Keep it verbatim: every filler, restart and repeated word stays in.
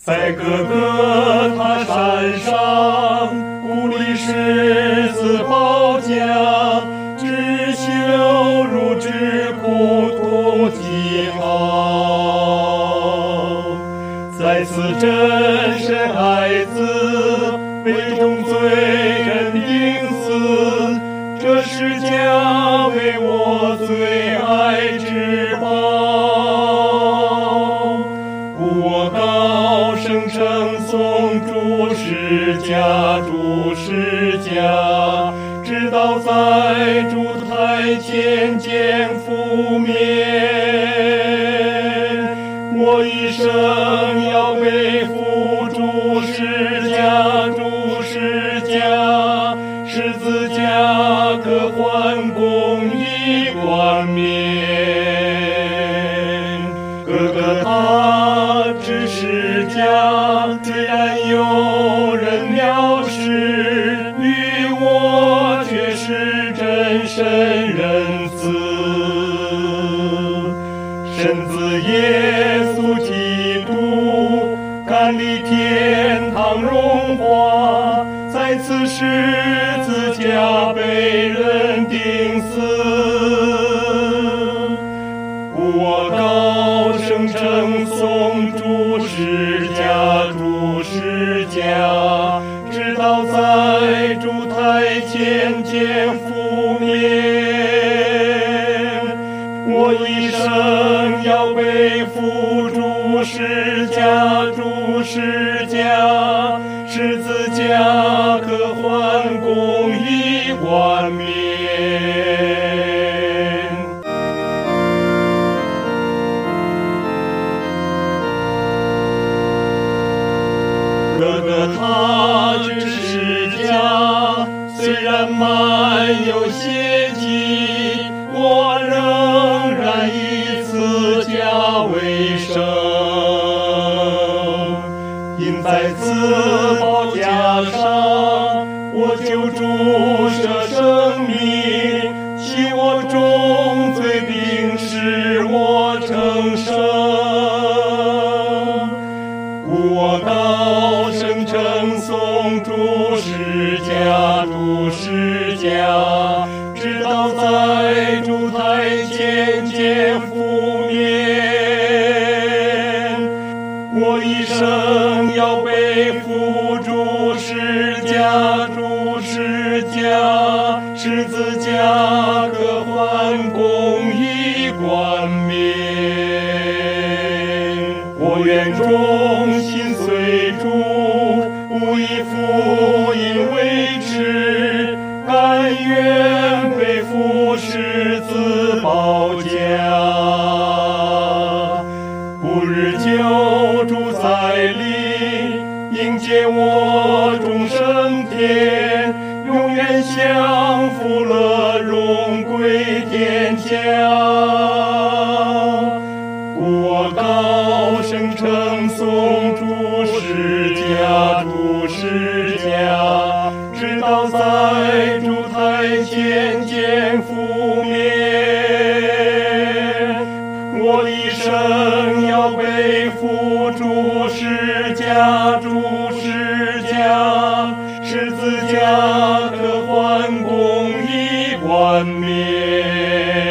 在各个他山上，鼓励十字保家，只羞辱之苦同记号。在此真神爱子，为众罪人钉死，这是家为我最爱之宝。故我高声称颂主是家，主是家，直到在主台前见覆面。我一生要背负主是家，主是家，十字架可换公义冠冕。哥哥他只是家，虽然有人藐视，与我却是真神仁慈。神子耶稣基督，干立天堂荣华，在此十字架被人钉死。故我高声称颂主是家，主是家，直到在主台前见覆面。我一生要背负主是家，主是家，十字架可换公义冠冕。哥哥他只是家，虽然满有血迹，我仍然以此家为生。因在此宝架上，我救主舍生命，洗我重罪并使我成圣。故我高声称颂主是家，主是家，直到在主台前见覆面。我一生要背负主是家，主是家，十字架可换公义冠冕。我愿忠心随主，不以福音为耻，甘愿背负十字宝架。不日救主再临，迎接我终升天，永远享福乐荣归天家。故我高声称颂主是家，主是家，直到在主台前见覆面。我一生要背负主是家，主是家，十字架可换公义冠冕。